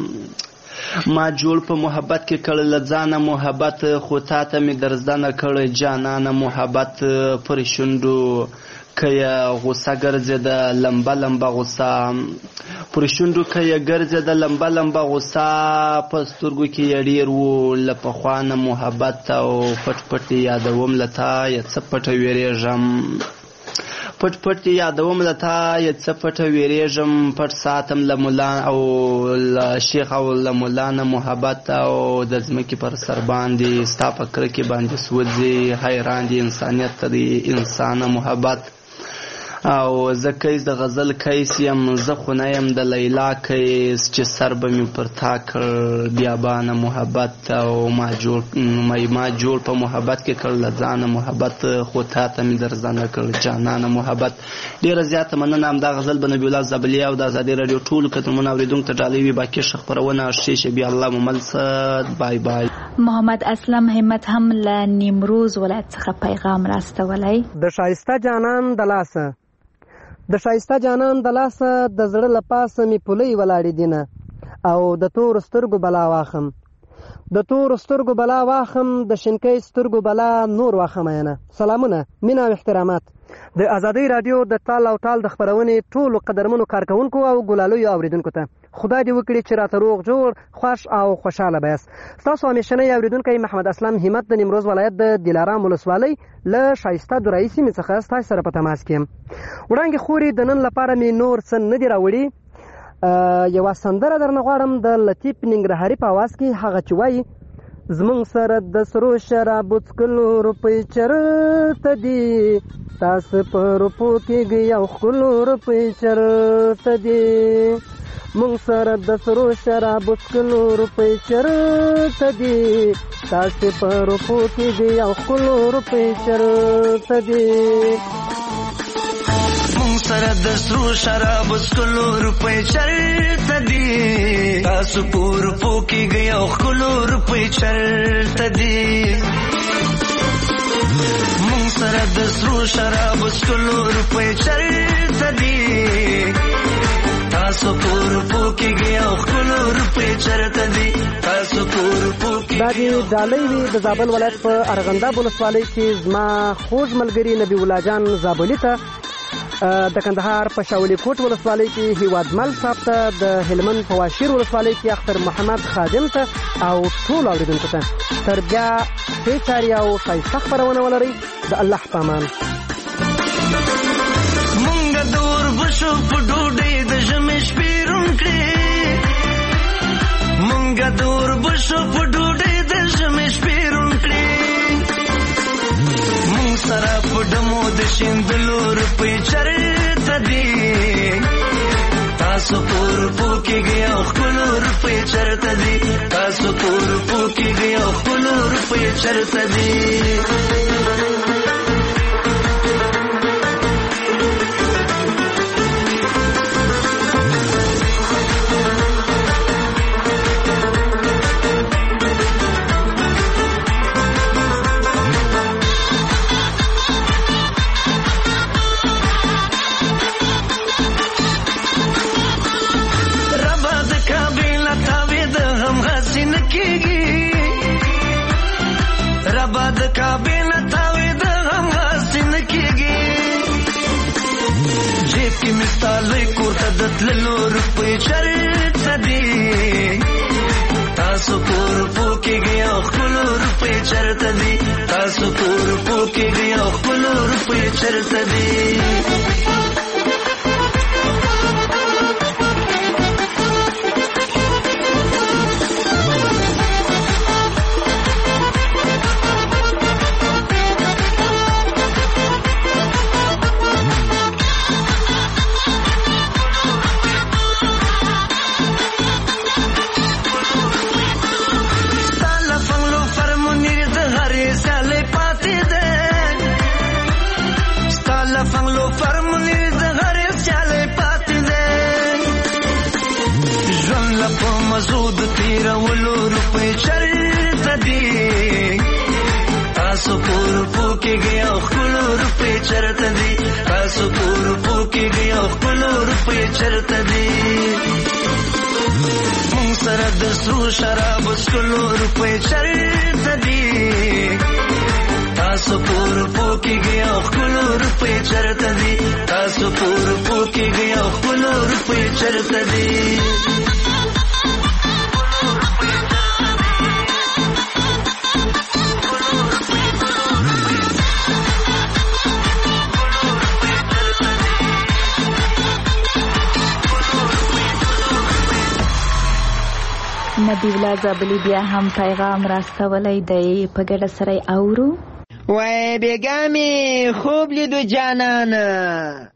ما جوړ په محبت کې کړ له ځانه محبت، خو تا ته مې در زده نه کړ جانانه محبت. پر شونډو که یې غوسه ګرځېده لمبه لمبه غوسه، پر شونډو که یې ګرځېده لمبه لمبه غوسه، په سترګو کې یې ډېر و له پخوا نه محبت. او پټ پټ یادوم له تا یې څه پټه ویرېږم، پټ پټ یادوم له تا یې څه پټه ویرېږم. پټ ساتم له ملا او له شیخ او له مولا نه محبت. او د ځمکې پر سر باندې ستا په کرکې باندې سوځي، حیران دي انسانیت ته د انسانه محبت. او زه کیس د غزل کیس یم، زه خو نه یم د لیلا کیس چې سر به مې پر تا کړ بیابانه محبت. او ما جوړ ما جوړ په محبت کې کړ له ځانه محبت، خو تا ته مې در زده نه کړ جانانه محبت. ډېره زیاته مننه. همدا غزل به نبی الله زابلۍ او د ازادي راډیو ټولو قدرمنو اوریدونکو ته ډالۍ وي. باقي ښه خپرونه ښې شبي الله ممل صد. بای بای. محمد اسلم همت هم له نیمروز ولایت څخه پیغام راستولی. د شایسته جانان د لاسه، د شایسته جانان د لاسه د زړه له پاسه مې پولۍ ولاړې دینه، او د تورو سترګو بلا واخم، د تورو سترګو بلا واخم، د شینکۍ سترګو بلا نور واخم. ینه سلامونه، مینه او احترامات د ازادۍ راډیو د تال او ټال د خپرونې ټولو قدرمنو کارکوونکو او ګلالیو اوریدونکو ته. خدای دې وکړي چې راته روغ جوړ خوښ او خوشحاله بیاست. ستاسو همیشنی اوریدونکی محمد اسلم همت د نیمروز ولایت د دلارام ولسوالۍ له شایسته درایي سیمې څخه ستاسو سره په تماس کې یم. وړانګې خورې د نن لپاره مې نور څه نه دي راوړي. یوه سندره درنه غواړم د لطیف ننګرهاري په اواز کې، هغه چې وایي زمونږ سره د سرو شرابو څکلو روپۍ چېرته دي، تاسو په روپو کېږئ او ښکلو روپۍ چېرته دي، مونږ سره د سرو شرابو څکلو روپۍ چېرته دي، تاسو په روپو کېږئ او ښکلو روپۍ چېرته دي. سره د سرو شرابو څکلو روپۍ چېرته دي، تاسو په روپو کېږئ او ښکلو روپۍ چېرته دي، مونږ سره د سرو شرابو څکلو روپۍ چېرته دي، تاسو په روپو کېږئ او ښکلو روپۍ چېرته دي، تاسو په روپو کېږئ. دا دې ډالۍ وي د زابل ولایت په ارغنداب ولسوالۍ کې زما خوږ ملګري نبی الله جان زابلي ته، د کندهار په شاولي کوټ ولسوالۍ کې هیوادمل صاحب ته، د هلمند په واشیر ولسوالۍ کې اختر محمد خادم ته او ټول اوریدونکو ته. تر بیا ښې چارې او ښایسته خپرونه ولرئ. د الله په امان. مونږ د اوربشو په ډوډۍ د ژمي شپې روڼ کړې، مونږ د اوربشو په ډوډۍ د ژمي شپې روڼ کړې، مونږ سره په ډمو د شیندلو روپۍ چېرته دي، تاسو په روپو کېږئ او ښکلو روپۍ چېرته دي، تاسو په روپو کېږئ او ښکلو روپۍ چېرته دي. کې مثالې کوته د تللو روپۍ چرته دي تاسو کور پوکېږئ او ښکلو روپۍ چرته دي تاسو کور پوکېږئ او ښکلو روپۍ چرته دي مزود تیرولو روپۍ چرته دي تاسو کور پوکېږئ او ښکلو روپۍ چرته دي تاسو کور پوکېږئ او ښکلو روپۍ چرته دي مونږ سره د سرو شرابو څښلو روپۍ چرته دي تاسو کور پوکېږئ او ښکلو روپۍ چرته دي تاسو کور پوکېږئ او ښکلو روپۍ چرته دي نبی الله زابلی بیا هم پیغام راستولی دی په ګډه سره اورو وای بیګامې خوب لیدو جانانه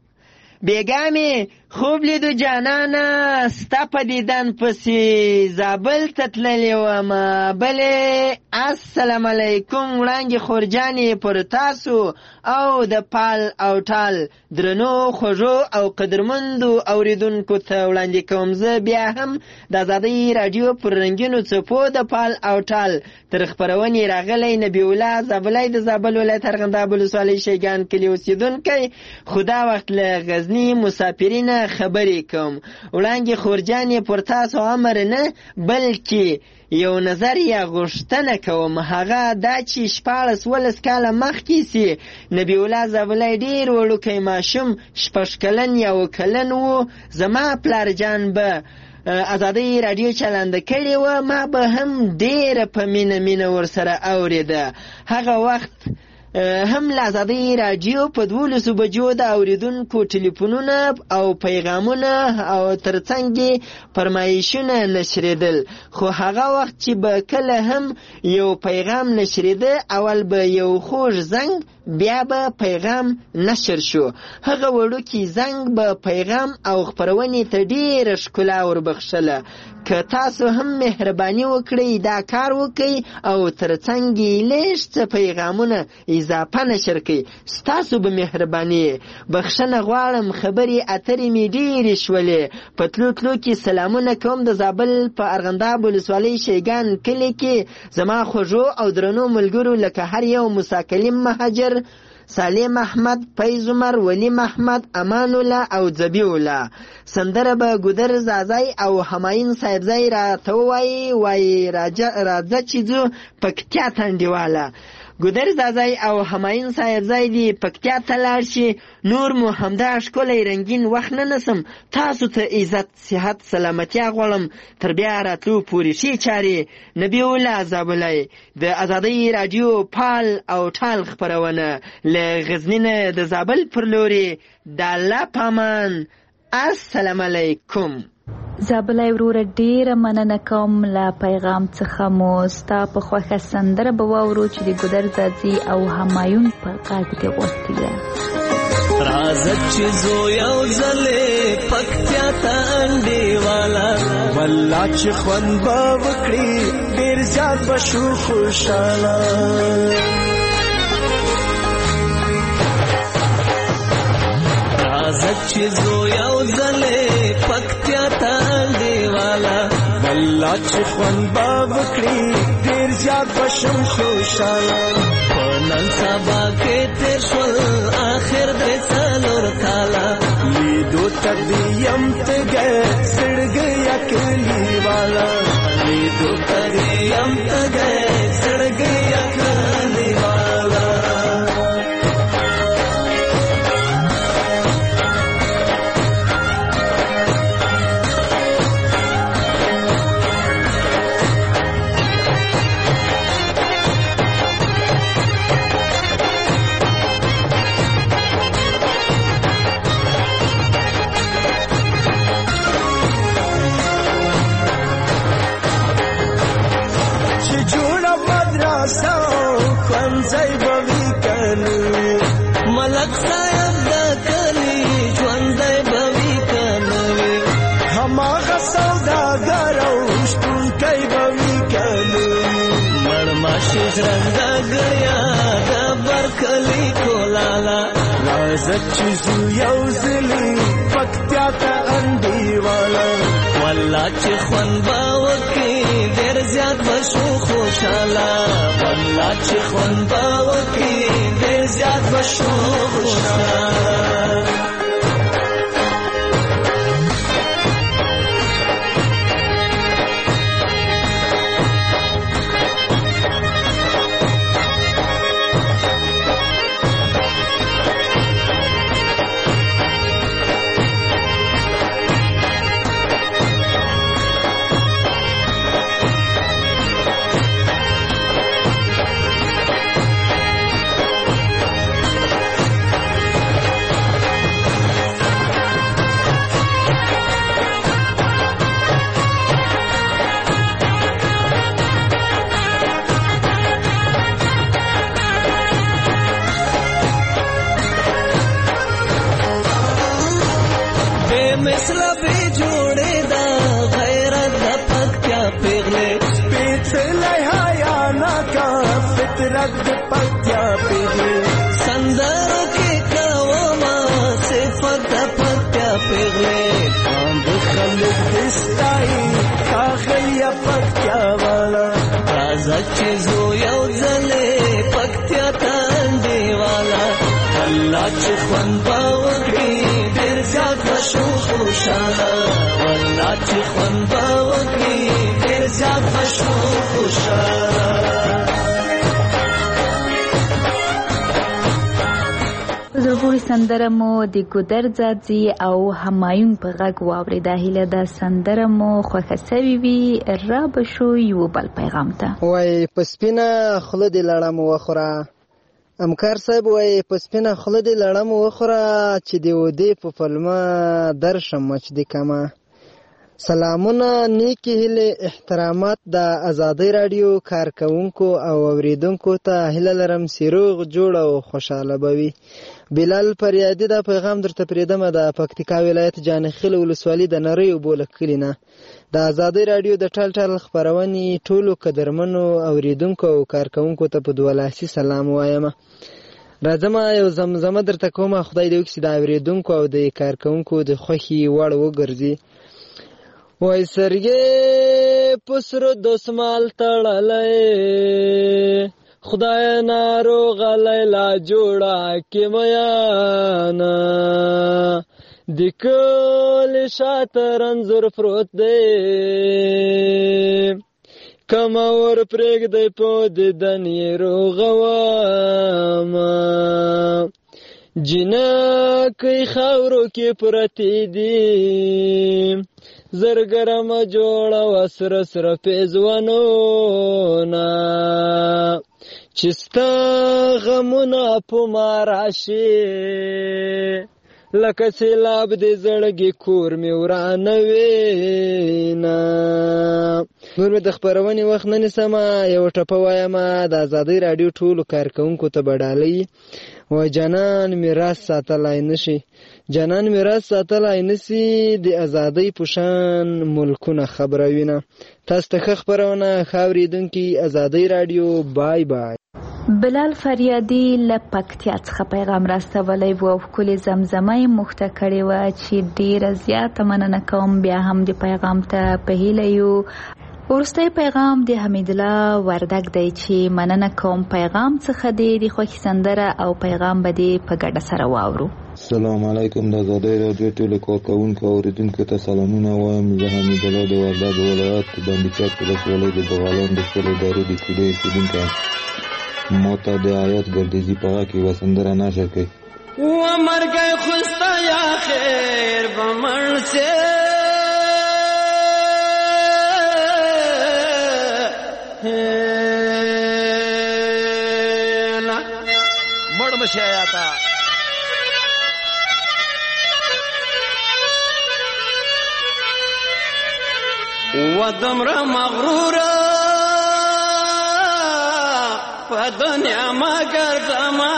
بیګامې خوب لیدو جانانه ستا په دیدن پسې زابل ته تللی ومه بلې السلام علیکم وړانګې خورجانې پر تاسو او د پال او ټال درنو خوږو او قدرمندو اوریدونکو ته وړاندې کوم زه بیا هم د ازادۍ راډیو پر رنګینو څپو د پال او ټال تر خپرونې راغلی نبی الله زابلی د زابل ولایت ارغنداب ولسوالۍ شیګان کلي اوسېدونکی خو دا وخت له غزني مسافرینه خبرې کوم وړانګې خورجانې پر تاسو امر نه بلکې یو نظر یا غوښتنه کوم هغه دا چې شپاړس ولس کاله مخکې سي نبی الله زابلی ډېر وړوکی ماشوم شپږ کلن یا اووه کلن و زما پلارجان به ازادۍ راډیو چلنده کړې وه ما به هم ډېره په مینه مینه ورسره اورېده هغه وخت هم له ازادۍ راډیو په دولسو بجو د اورېدونکو ټلیفونونه او پیغامونه او ترڅنګ یې فرمایشونه نشرېدل خو هغه وخت چې به کله هم یو پیغام نشرېده اول به یو خوږ زنګ بیا به پیغام نشر شو هغه وړوکی زنګ به پیغام او خپرونې ته ډېره ښکلا وربخښله که تاسو هم مهرباني وکړئ دا کار وکئ او ترڅنګ یې لږ څه پیغامونه اضافه نشر کړئ ستاسو به مهرباني بخښنه غواړم خبرې اترې مې ډېرې شولې په تلو تلو کې سلامونه کوم د زابل په ارغنداب ولسوالۍ شیګان کلي کې زما خوږو او درنو ملګرو لکه هر یو موسیقلیم مهاجر سالم احمد فیض عمر ولی محمد امان الله او ذبی الله سندره به ګودر زازای او هماین صاحبزای را ته وای وای راځه چې ځو پکتیا تنډیواله ګودر زازای او هماین صاحبزای دی پکتیا ته لاړ شي نور مو همدا ښکلی رنګین وخت نه نسم تاسو ته عزت صحت سلامتیا غواړم تر بیا راتلو پورې ښې چارې نبی الله زابلی د ازادۍ راډیو پال او ټال خپرونه له غزني نه د زابل پر لوري د الله په امان السلام علیکم زابلی وروره ډېره مننه کوم له پیغام څخه مو ستا په خوښه سندره به واورو چې د ګودر زازي او همایون په غږ کې غوښتې ده راځه چې زو یو ځلې پکتیا ته انډیواله والله چې خوند به وکړي ډېر زیات به شو خوشحاله راځه چې زو یو ځلې پکتیا ته انډیواله والله چې خوند به وکړي ډېر زیات به شم خوشحاله په نن سبا کې تېر شول آخر د څلور کاله لیدو ته دې یم تږی زړګی یا کلیواله لیدو ته دې یم تږی زړګی یا کلیواله ځای به وي کنه ملک صاحب د کلی ژوند ځای به وي کنه هماغه سوداګر او شتونکی به وي کنه مړماشي ژرنده ګړیا د برکلي کولاله راځه چې ځو یو ځلې پکتیا ته انډیواله والله چې خوند به وکړي ډېر زیات به شو خوشحاله والله چې خوند به وکړي ډېر زیات به شو خوشحاله زړګوري سندره مو د ګودر ځاځي او همایون په غږ واورېده. هیله ده سندره مو خوښه سوې وي. را به شو یو بل پیغام ته. وایي په سپینه خوله دې لړم وخوره. امکار صاحب وایي په سپینه خوله دې لړم وخوره چې د ودې په پلمه درشم مچ دې کمه. سلامونه، نیکی هیلې، احترامات د ازادۍ راډیو کارکونکو او اوریدونکو ته هیله لرم چې روغ جوړ او خوشحاله به وي. بلال فریادي دا پیغام درته پرېږدمه د پکتیکا ولایت جانخیل ولسوالي د نرۍ اوبو له کلي نه. د ازادۍ راډیو د ټال ټال خپرونې ټولو قدرمنو اوریدونکو او کارکونکو ته په دوه لاسي سلام وایم. راځم یو زمزمه درته کومه، خدای دې وکړي چې د اوریدونکو او د کارکونکو د خوښې وړ وګرځي. وای سرګې پسرو دسمال تړلې خدای ناروغ لیلا جوړه کې میانا د کل شاته رنځور پروت دی کما ور پرېږدی په دیدن یې روغواما جنکۍ خاورو کې پرتې دي زرګرم جوړه وسره سره پیزوانونه چې ستا غمونه په ما راشي لکه سیلاب د زړګي کور مې ورانوینه. نور مې د خپرونې وخت نه نیسمه، یو ټپه وایم د ازادۍ راډیو ټولو کارکونکو ته به ډالۍ و جانان میراث ساتلی نشي جانان میراث ساتلی نشي د ازادۍ په شان ملکونه خبروینه. تاسو ته ښه خپرونه ښه اورېدونکي ازادۍ راډیو. بای بای. بلال فریادي له پکتیا څخه پیغام راستولی و او ښکلې زمزمه یې موږ ته کړې وه چې ډېره زیاته مننه کوم. بیا هم د پیغام ته په هیله یو. وروستی پیغام د حمیدالله وردګ دی چې مننه کوم پیغام څخه دی د خوښې سندره او پیغام به دې په ګډه سره واورو. السلام علیکم. د ازادۍ راډیو ټولو کارکوونکو او اورېدونکو ته سلامونه وایم. زه حمیدالله د وردګ ولایت د بندیچک ولسوالۍ د بغلان د خپلې ادارې د کوډۍ اوسېدونکی یم. ما ته د آیات ګردیزي په غږ کې یوه سندره نشر کړئ. ومرګی خوستا یا خیر به مړ سې مړ مشي آیاتا ودمره مغروره په دنیا ما ګرځما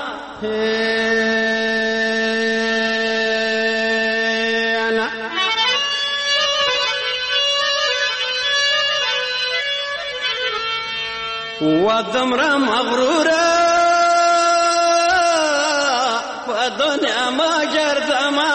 ودمره مغروره په دنیا ما ګرځما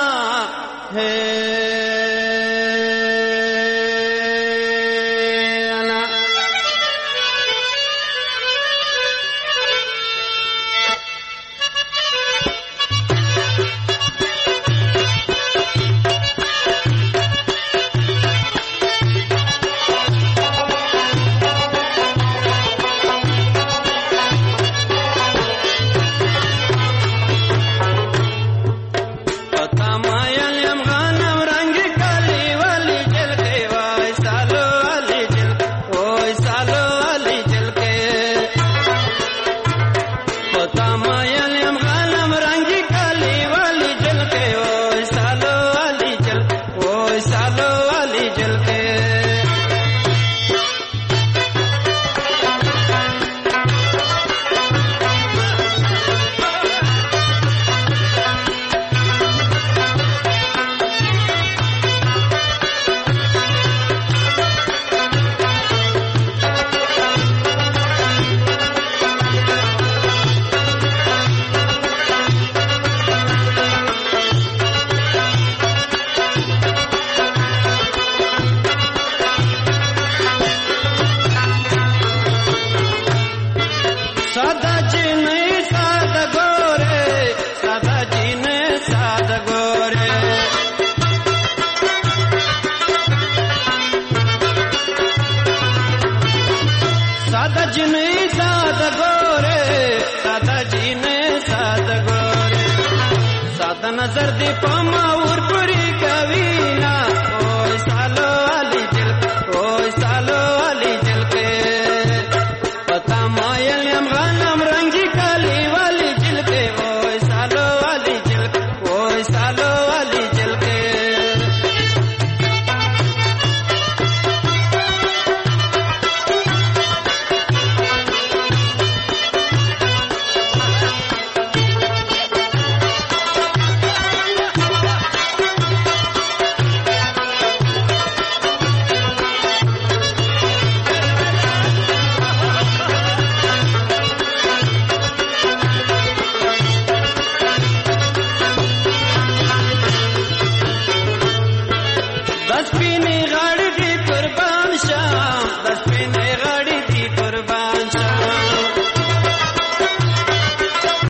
नजर दे पमाऊ